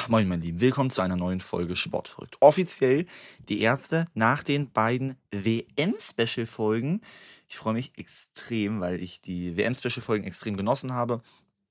Moin, mein Lieben, willkommen zu einer neuen Folge Sportverrückt. Offiziell die erste nach den beiden WM-Special-Folgen. Ich freue mich extrem, weil ich die WM-Special-Folgen extrem genossen habe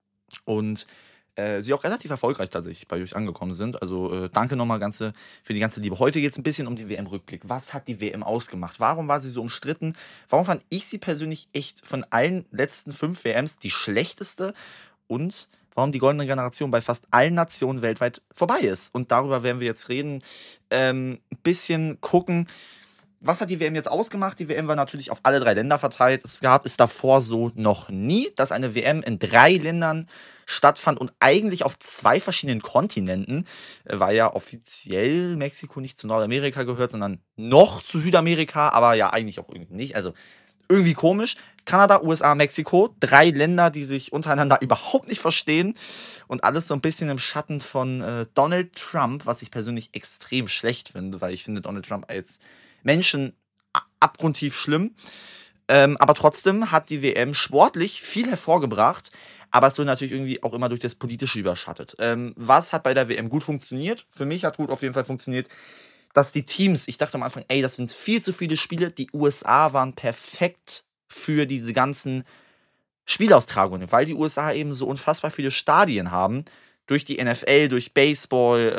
und sie auch relativ erfolgreich tatsächlich bei euch angekommen sind. Also danke nochmal für die ganze Liebe. Heute geht es ein bisschen um den WM-Rückblick. Was hat die WM ausgemacht? Warum war sie so umstritten? Warum fand ich sie persönlich echt von allen letzten 5 WMs die schlechteste? Und warum die goldene Generation bei fast allen Nationen weltweit vorbei ist. Und darüber werden wir jetzt reden. Ein bisschen gucken, was hat die WM jetzt ausgemacht? Die WM war natürlich auf alle 3 Länder verteilt. Es gab es davor so noch nie, dass eine WM in 3 Ländern stattfand und eigentlich auf 2 verschiedenen Kontinenten, weil ja offiziell Mexiko nicht zu Nordamerika gehört, sondern noch zu Südamerika, aber ja eigentlich auch irgendwie nicht. Also irgendwie komisch. Kanada, USA, Mexiko, 3 Länder, die sich untereinander überhaupt nicht verstehen und alles so ein bisschen im Schatten von Donald Trump, was ich persönlich extrem schlecht finde, weil ich finde Donald Trump als Menschen abgrundtief schlimm. Aber trotzdem hat die WM sportlich viel hervorgebracht, aber es wird natürlich irgendwie auch immer durch das Politische überschattet. Was hat bei der WM gut funktioniert? Für mich hat gut auf jeden Fall funktioniert, dass die Teams, ich dachte am Anfang, ey, das sind viel zu viele Spiele. Die USA waren perfekt für diese ganzen Spielaustragungen, weil die USA eben so unfassbar viele Stadien haben, durch die NFL, durch Baseball.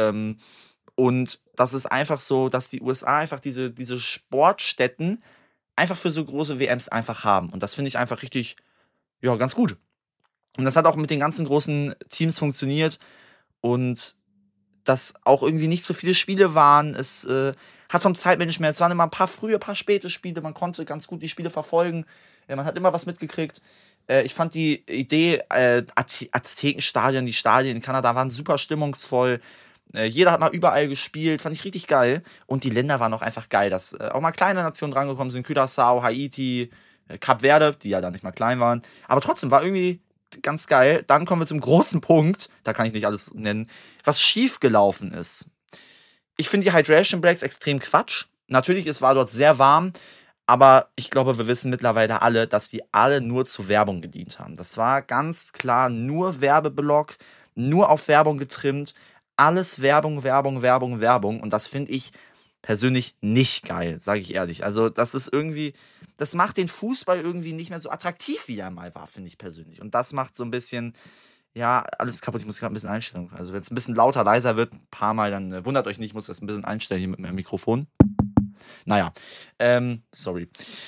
Und das ist einfach so, dass die USA einfach diese Sportstätten einfach für so große WMs einfach haben. Und das finde ich einfach richtig, ja, ganz gut. Und das hat auch mit den ganzen großen Teams funktioniert. Und dass auch irgendwie nicht so viele Spiele waren. Es hat vom Zeitmanagement, es waren immer ein paar frühe, ein paar späte Spiele. Man konnte ganz gut die Spiele verfolgen. Man hat immer was mitgekriegt. Ich fand die Idee, Aztekenstadien, die Stadien in Kanada waren super stimmungsvoll. Jeder hat mal überall gespielt, fand ich richtig geil. Und die Länder waren auch einfach geil, dass auch mal kleine Nationen drangekommen sind. Curaçao, Haiti, Kap Verde, die ja dann nicht mal klein waren. Aber trotzdem war irgendwie ganz geil. Dann kommen wir zum großen Punkt, da kann ich nicht alles nennen, was schief gelaufen ist. Ich finde die Hydration Breaks extrem Quatsch. Natürlich, es war dort sehr warm, aber ich glaube, wir wissen mittlerweile alle, dass die alle nur zu Werbung gedient haben. Das war ganz klar nur Werbeblock, nur auf Werbung getrimmt. Alles Werbung, Werbung, Werbung, Werbung. Und das finde ich persönlich nicht geil, sage ich ehrlich. Also, das ist irgendwie, das macht den Fußball irgendwie nicht mehr so attraktiv, wie er mal war, finde ich persönlich. Und das macht so ein bisschen, ja, alles kaputt. Ich muss gerade ein bisschen einstellen. Also, wenn es ein bisschen lauter, leiser wird, ein paar Mal, dann wundert euch nicht, ich muss das ein bisschen einstellen hier mit meinem Mikrofon. Naja, sorry.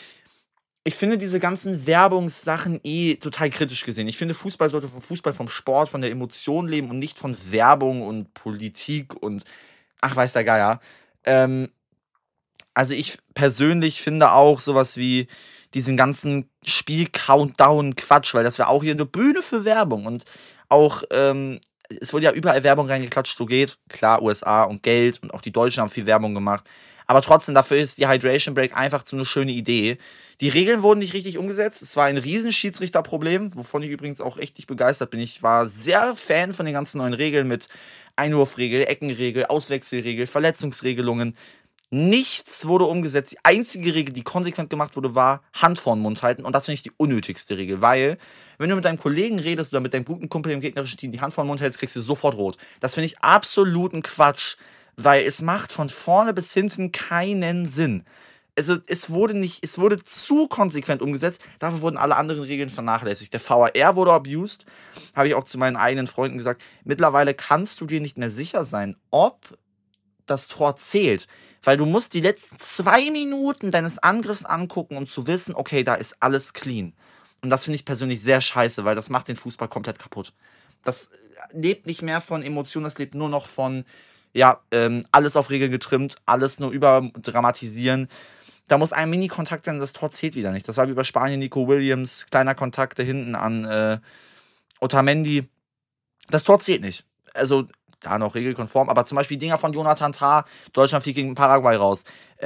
Ich finde diese ganzen Werbungssachen total kritisch gesehen. Ich finde, Fußball sollte vom Fußball, vom Sport, von der Emotion leben und nicht von Werbung und Politik und ach, weiß der Geier. Ähm, also ich persönlich finde auch sowas wie diesen ganzen Spiel-Countdown-Quatsch, weil das wäre auch hier eine Bühne für Werbung und auch, es wurde ja überall Werbung reingeklatscht, so geht. Klar, USA und Geld und auch die Deutschen haben viel Werbung gemacht. Aber trotzdem, dafür ist die Hydration Break einfach so eine schöne Idee. Die Regeln wurden nicht richtig umgesetzt. Es war ein riesen Schiedsrichterproblem, wovon ich übrigens auch echt nicht begeistert bin. Ich war sehr Fan von den ganzen neuen Regeln mit Einwurfregel, Eckenregel, Auswechselregel, Verletzungsregelungen. Nichts wurde umgesetzt. Die einzige Regel, die konsequent gemacht wurde, war Hand vor den Mund halten. Und das finde ich die unnötigste Regel, weil, wenn du mit deinem Kollegen redest oder mit deinem guten Kumpel im gegnerischen Team die Hand vor den Mund hältst, kriegst du sofort rot. Das finde ich absoluten Quatsch, weil es macht von vorne bis hinten keinen Sinn. Also, es wurde zu konsequent umgesetzt. Dafür wurden alle anderen Regeln vernachlässigt. Der VAR wurde abused. Habe ich auch zu meinen eigenen Freunden gesagt. Mittlerweile kannst du dir nicht mehr sicher sein, ob das Tor zählt. Weil du musst die letzten 2 Minuten deines Angriffs angucken, um zu wissen, okay, da ist alles clean. Und das finde ich persönlich sehr scheiße, weil das macht den Fußball komplett kaputt. Das lebt nicht mehr von Emotionen, das lebt nur noch von, ja, alles auf Regeln getrimmt, alles nur überdramatisieren. Da muss ein Mini-Kontakt sein, das Tor zählt wieder nicht. Das war wie bei Spanien, Nico Williams, kleiner Kontakt da hinten an Otamendi. Das Tor zählt nicht. Also, da noch regelkonform, aber zum Beispiel Dinger von Jonathan Tah, Deutschland fliegt gegen Paraguay raus.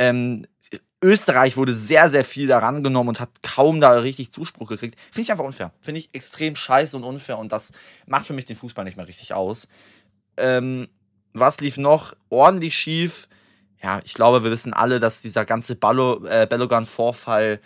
Österreich wurde sehr, sehr viel da rangenommen und hat kaum da richtig Zuspruch gekriegt. Finde ich einfach unfair. Finde ich extrem scheiße und unfair und das macht für mich den Fußball nicht mehr richtig aus. Was lief noch ordentlich schief? Ja, ich glaube, wir wissen alle, dass dieser ganze Bellogan-Vorfall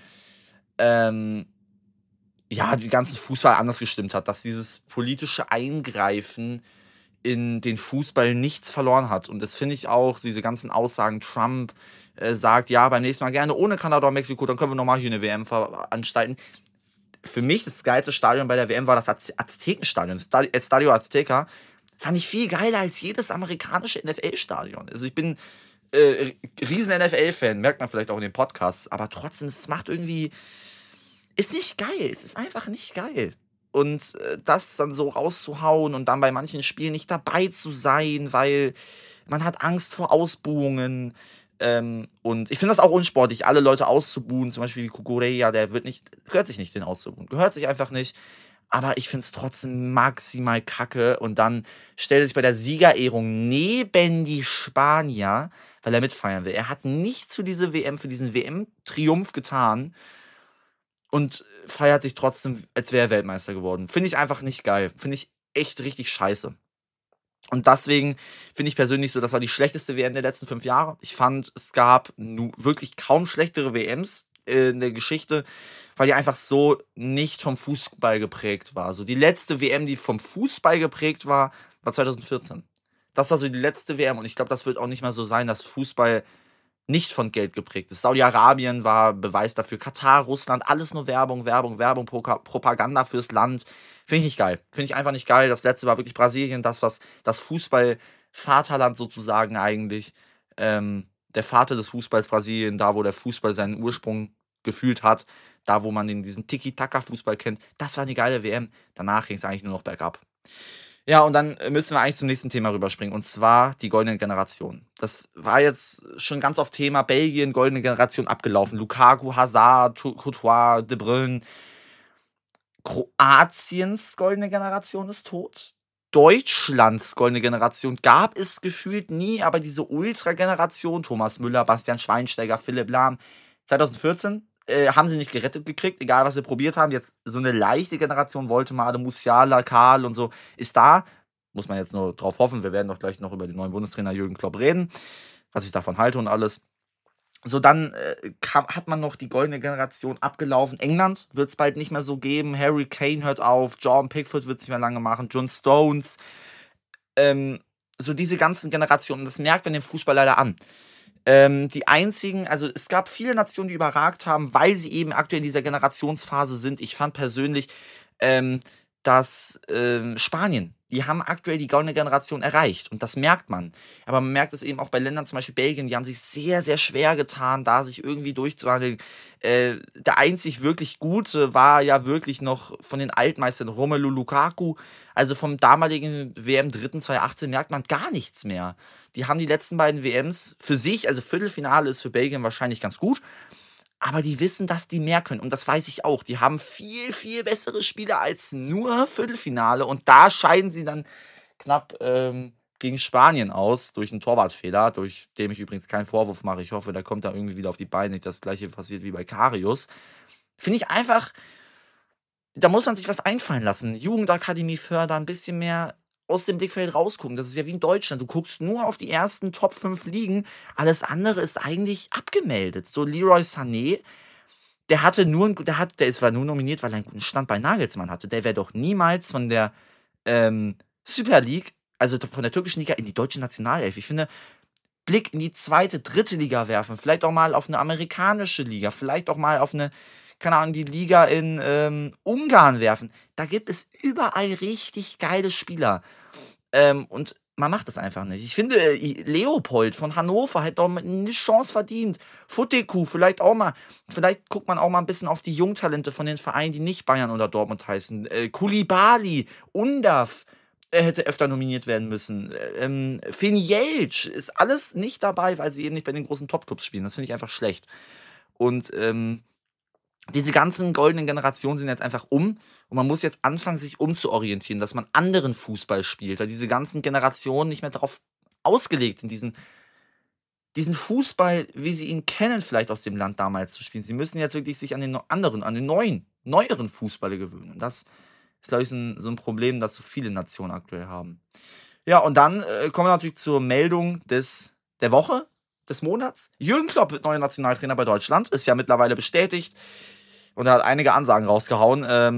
ja, den ganzen Fußball anders gestimmt hat, dass dieses politische Eingreifen in den Fußball nichts verloren hat. Und das finde ich auch, diese ganzen Aussagen, Trump sagt, ja, beim nächsten Mal gerne ohne Kanada und Mexiko, dann können wir nochmal hier eine WM veranstalten. Für mich das geilste Stadion bei der WM war das Aztekenstadion, Estadio Azteca. Fand ich viel geiler als jedes amerikanische NFL-Stadion. Also ich bin riesen NFL-Fan, merkt man vielleicht auch in den Podcasts, aber trotzdem, es macht irgendwie, ist nicht geil. Es ist einfach nicht geil. Und das dann so rauszuhauen und dann bei manchen Spielen nicht dabei zu sein, weil man hat Angst vor Ausbuhungen. Und ich finde das auch unsportlich, alle Leute auszubuhen, zum Beispiel wie Kukureya, gehört sich nicht, den auszubuhen. Gehört sich einfach nicht. Aber ich finde es trotzdem maximal kacke. Und dann stellt er sich bei der Siegerehrung neben die Spanier, weil er mitfeiern will. Er hat nichts für diese WM, für diesen WM-Triumph getan und feiert sich trotzdem, als wäre er Weltmeister geworden. Finde ich einfach nicht geil. Finde ich echt richtig scheiße. Und deswegen finde ich persönlich so, das war die schlechteste WM der letzten 5 Jahre. Ich fand, es gab wirklich kaum schlechtere WMs in der Geschichte, weil die einfach so nicht vom Fußball geprägt war. So die letzte WM, die vom Fußball geprägt war, war 2014. Das war so die letzte WM und ich glaube, das wird auch nicht mal so sein, dass Fußball nicht von Geld geprägt ist. Saudi-Arabien war Beweis dafür. Katar, Russland, alles nur Werbung, Werbung, Werbung, Propaganda fürs Land. Finde ich nicht geil. Finde ich einfach nicht geil. Das letzte war wirklich Brasilien, das, was das Fußball-Vaterland sozusagen eigentlich. Der Vater des Fußballs Brasilien, da wo der Fußball seinen Ursprung gefühlt hat, da wo man diesen Tiki-Taka-Fußball kennt. Das war eine geile WM. Danach ging es eigentlich nur noch bergab. Ja, und dann müssen wir eigentlich zum nächsten Thema rüberspringen, und zwar die goldene Generation. Das war jetzt schon ganz oft Thema. Belgien, goldene Generation abgelaufen. Lukaku, Hazard, Courtois, De Bruyne. Kroatiens goldene Generation ist tot. Deutschlands goldene Generation gab es gefühlt nie, aber diese Ultra-Generation, Thomas Müller, Bastian Schweinsteiger, Philipp Lahm, 2014 haben sie nicht gerettet gekriegt, egal was sie probiert haben. Jetzt so eine leichte Generation, Woltemade, Musiala, Karl und so, ist da. Muss man jetzt nur drauf hoffen. Wir werden doch gleich noch über den neuen Bundestrainer Jürgen Klopp reden, was ich davon halte und alles. So, dann hat man noch die goldene Generation abgelaufen. England wird es bald nicht mehr so geben. Harry Kane hört auf. Jordan Pickford wird es nicht mehr lange machen. John Stones. So diese ganzen Generationen. Das merkt man dem Fußball leider an. Die einzigen, also es gab viele Nationen, die überragt haben, weil sie eben aktuell in dieser Generationsphase sind. Ich fand persönlich, dass Spanien, die haben aktuell die goldene Generation erreicht und das merkt man. Aber man merkt es eben auch bei Ländern, zum Beispiel Belgien, die haben sich sehr, sehr schwer getan, da sich irgendwie durchzuhandeln. Der einzig wirklich Gute war ja wirklich noch von den Altmeistern Romelu Lukaku. Also vom damaligen WM-Dritten 2018 merkt man gar nichts mehr. Die haben die letzten beiden WMs für sich, also Viertelfinale ist für Belgien wahrscheinlich ganz gut, aber die wissen, dass die mehr können. Und das weiß ich auch. Die haben viel, viel bessere Spieler als nur Viertelfinale. Und da scheiden sie dann knapp gegen Spanien aus, durch einen Torwartfehler, durch dem ich übrigens keinen Vorwurf mache. Ich hoffe, der kommt da irgendwie wieder auf die Beine. Nicht das gleiche passiert wie bei Karius. Finde ich einfach, da muss man sich was einfallen lassen. Jugendakademie fördern, ein bisschen mehr aus dem Blickfeld rausgucken. Das ist ja wie in Deutschland. Du guckst nur auf die ersten Top 5 Ligen. Alles andere ist eigentlich abgemeldet. So Leroy Sané, der war nur nominiert, weil er einen guten Stand bei Nagelsmann hatte. Der wäre doch niemals von der Super League, also von der türkischen Liga, in die deutsche Nationalelf. Ich finde, Blick in die zweite, dritte Liga werfen. Vielleicht auch mal auf eine amerikanische Liga. Vielleicht auch mal auf eine, keine Ahnung, die Liga in Ungarn werfen. Da gibt es überall richtig geile Spieler. Und man macht das einfach nicht. Ich finde, Leopold von Hannover hat doch eine Chance verdient. Futteku vielleicht auch mal. Vielleicht guckt man auch mal ein bisschen auf die Jungtalente von den Vereinen, die nicht Bayern oder Dortmund heißen. Koulibaly, Undav hätte öfter nominiert werden müssen. Finn Jeltsch ist alles nicht dabei, weil sie eben nicht bei den großen Topclubs spielen. Das finde ich einfach schlecht. Und diese ganzen goldenen Generationen sind jetzt einfach und man muss jetzt anfangen, sich umzuorientieren, dass man anderen Fußball spielt, weil diese ganzen Generationen nicht mehr darauf ausgelegt sind, diesen Fußball, wie sie ihn kennen, vielleicht aus dem Land damals zu spielen. Sie müssen jetzt wirklich sich an den neueren Fußballer gewöhnen. Und das ist, glaube ich, so ein Problem, das so viele Nationen aktuell haben. Ja, und dann kommen wir natürlich zur Meldung der Woche, des Monats. Jürgen Klopp wird neuer Nationaltrainer bei Deutschland, ist ja mittlerweile bestätigt und er hat einige Ansagen rausgehauen.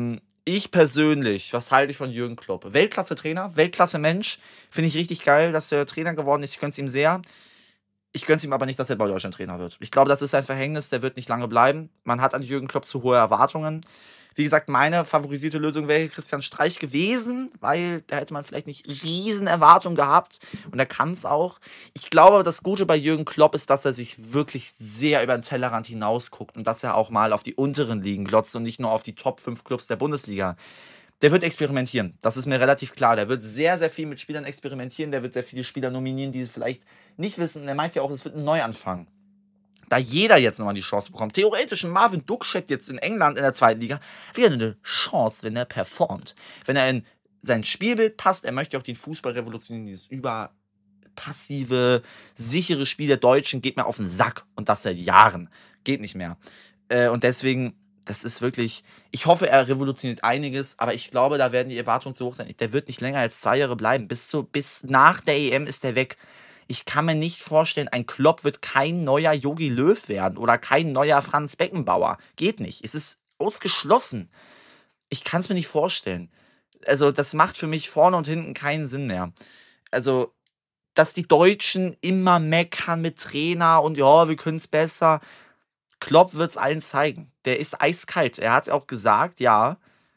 Ich persönlich, was halte ich von Jürgen Klopp? Weltklasse-Trainer, Weltklasse-Mensch. Finde ich richtig geil, dass er Trainer geworden ist. Ich gönn's ihm sehr. Ich gönn's ihm aber nicht, dass er bei Deutschland Trainer wird. Ich glaube, das ist ein Verhängnis, der wird nicht lange bleiben. Man hat an Jürgen Klopp zu hohe Erwartungen. Wie gesagt, meine favorisierte Lösung wäre Christian Streich gewesen, weil da hätte man vielleicht nicht riesen Erwartungen gehabt und er kann es auch. Ich glaube, das Gute bei Jürgen Klopp ist, dass er sich wirklich sehr über den Tellerrand hinaus guckt und dass er auch mal auf die unteren Ligen glotzt und nicht nur auf die Top 5 Clubs der Bundesliga. Der wird experimentieren, das ist mir relativ klar. Der wird sehr, sehr viel mit Spielern experimentieren, der wird sehr viele Spieler nominieren, die es vielleicht nicht wissen. Er meint ja auch, es wird ein Neuanfang. Da jeder jetzt nochmal die Chance bekommt. Theoretisch ein Marvin Dukschek jetzt in England in der zweiten Liga wäre eine Chance, wenn er performt. Wenn er in sein Spielbild passt, er möchte auch den Fußball revolutionieren, dieses überpassive, sichere Spiel der Deutschen geht mir auf den Sack und das seit Jahren. Geht nicht mehr. Und deswegen, das ist wirklich, ich hoffe, er revolutioniert einiges, aber ich glaube, da werden die Erwartungen zu hoch sein. Der wird nicht länger als 2 Jahre bleiben. Bis nach der EM ist er weg. Ich kann mir nicht vorstellen, ein Klopp wird kein neuer Jogi Löw werden oder kein neuer Franz Beckenbauer. Geht nicht. Es ist ausgeschlossen. Ich kann es mir nicht vorstellen. Also, das macht für mich vorne und hinten keinen Sinn mehr. Also, dass die Deutschen immer meckern mit Trainer und ja, wir können es besser. Klopp wird es allen zeigen. Der ist eiskalt. Er hat auch gesagt, ja,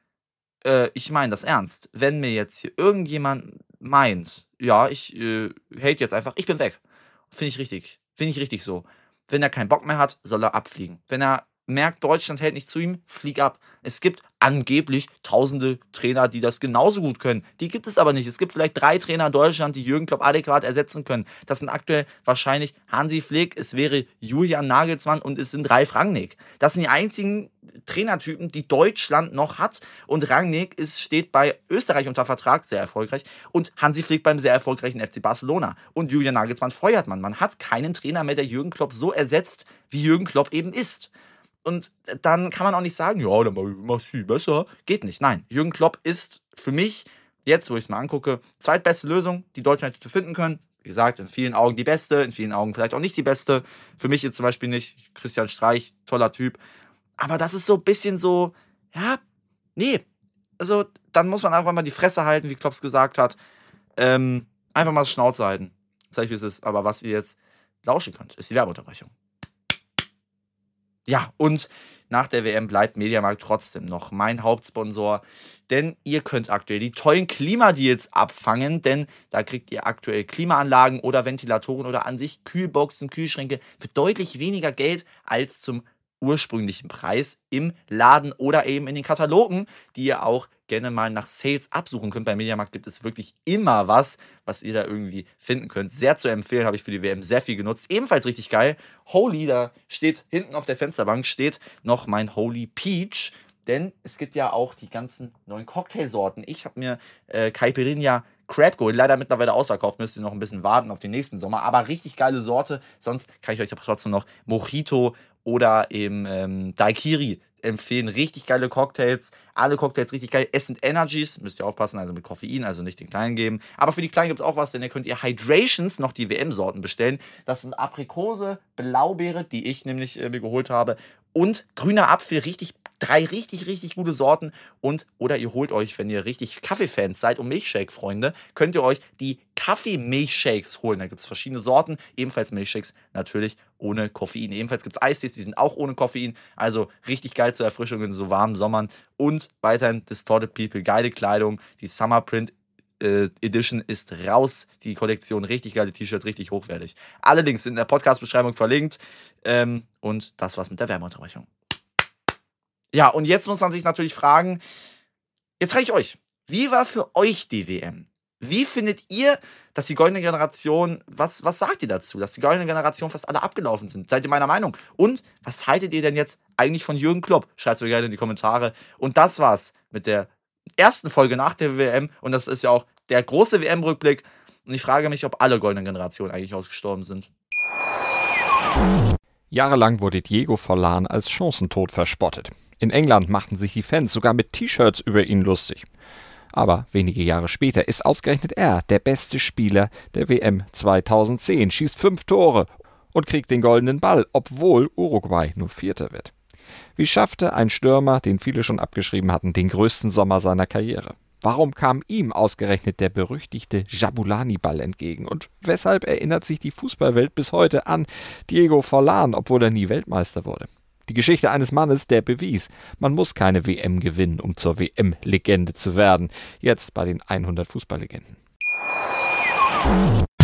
ich meine das ernst. Wenn mir jetzt hier irgendjemand meint, ja, ich hate jetzt einfach, ich bin weg. Finde ich richtig. Finde ich richtig so. Wenn er keinen Bock mehr hat, soll er abfliegen. Wenn er merkt, Deutschland hält nicht zu ihm, flieg ab. Es gibt angeblich tausende Trainer, die das genauso gut können. Die gibt es aber nicht. Es gibt vielleicht 3 Trainer in Deutschland, die Jürgen Klopp adäquat ersetzen können. Das sind aktuell wahrscheinlich Hansi Flick, es wäre Julian Nagelsmann und es sind Ralf Rangnick. Das sind die einzigen Trainertypen, die Deutschland noch hat. Und Rangnick steht bei Österreich unter Vertrag, sehr erfolgreich. Und Hansi Flick beim sehr erfolgreichen FC Barcelona. Und Julian Nagelsmann feuert man. Man hat keinen Trainer mehr, der Jürgen Klopp so ersetzt, wie Jürgen Klopp eben ist. Und dann kann man auch nicht sagen, ja, dann machst du viel besser. Geht nicht. Nein, Jürgen Klopp ist für mich, jetzt wo ich es mal angucke, zweitbeste Lösung, die Deutschland hätte finden können. Wie gesagt, in vielen Augen die beste, in vielen Augen vielleicht auch nicht die beste. Für mich jetzt zum Beispiel nicht. Christian Streich, toller Typ. Aber das ist so ein bisschen so, ja, nee. Also dann muss man einfach mal die Fresse halten, wie Klopp es gesagt hat. Einfach mal Schnauze halten. Sag ich, wie es ist. Aber was ihr jetzt lauschen könnt, ist die Werbeunterbrechung. Ja, und nach der WM bleibt Mediamarkt trotzdem noch mein Hauptsponsor, denn ihr könnt aktuell die tollen Klimadeals abfangen, denn da kriegt ihr aktuell Klimaanlagen oder Ventilatoren oder an sich Kühlboxen, Kühlschränke für deutlich weniger Geld als zum ursprünglichen Preis im Laden oder eben in den Katalogen, die ihr auch gerne mal nach Sales absuchen könnt. Bei Mediamarkt gibt es wirklich immer was ihr da irgendwie finden könnt. Sehr zu empfehlen, habe ich für die WM sehr viel genutzt. Ebenfalls richtig geil. Holy, da steht hinten auf der Fensterbank steht noch mein Holy Peach, denn es gibt ja auch die ganzen neuen Cocktailsorten. Ich habe mir Caipirinha Crab geholt, leider mittlerweile ausverkauft, müsst ihr noch ein bisschen warten auf den nächsten Sommer, aber richtig geile Sorte. Sonst kann ich euch aber trotzdem noch Mojito oder eben Daiquiri empfehlen. Richtig geile Cocktails. Alle Cocktails richtig geil. Es sind Energies. Müsst ihr aufpassen, also mit Koffein, also nicht den Kleinen geben. Aber für die Kleinen gibt es auch was, denn ihr könnt ihr Hydrations, noch die WM-Sorten bestellen. Das sind Aprikose, Blaubeere, die ich nämlich mir geholt habe. Und grüner Apfel, 3 richtig gute Sorten. Oder ihr holt euch, wenn ihr richtig Kaffeefans seid und Milchshake-Freunde, könnt ihr euch die Kaffee-Milchshakes holen. Da gibt es verschiedene Sorten, ebenfalls Milchshakes, natürlich ohne Koffein. Ebenfalls gibt es Eistees, die sind auch ohne Koffein. Also richtig geil zur Erfrischung in so warmen Sommern. Und weiterhin Distorted People, geile Kleidung. Die Summer Print Edition ist raus. Die Kollektion, richtig geile T-Shirts, richtig hochwertig. Allerdings sind in der Podcast-Beschreibung verlinkt. Und das war's mit der Werbeunterbrechung. Ja, und jetzt muss man sich natürlich fragen, jetzt frage ich euch, wie war für euch die WM? Wie findet ihr, dass die goldene Generation, was sagt ihr dazu, dass die goldene Generation fast alle abgelaufen sind? Seid ihr meiner Meinung? Und was haltet ihr denn jetzt eigentlich von Jürgen Klopp? Schreibt es mir gerne in die Kommentare. Und das war's mit der ersten Folge nach der WM. Und das ist ja auch der große WM-Rückblick. Und ich frage mich, ob alle goldenen Generationen eigentlich ausgestorben sind. Jahrelang wurde Diego Forlán als Chancentod verspottet. In England machten sich die Fans sogar mit T-Shirts über ihn lustig. Aber wenige Jahre später ist ausgerechnet er der beste Spieler der WM 2010, schießt 5 Tore und kriegt den goldenen Ball, obwohl Uruguay nur Vierter wird. Wie schaffte ein Stürmer, den viele schon abgeschrieben hatten, den größten Sommer seiner Karriere? Warum kam ihm ausgerechnet der berüchtigte Jabulani-Ball entgegen? Und weshalb erinnert sich die Fußballwelt bis heute an Diego Forlán, obwohl er nie Weltmeister wurde? Die Geschichte eines Mannes, der bewies, man muss keine WM gewinnen, um zur WM-Legende zu werden. Jetzt bei den 100 Fußballlegenden.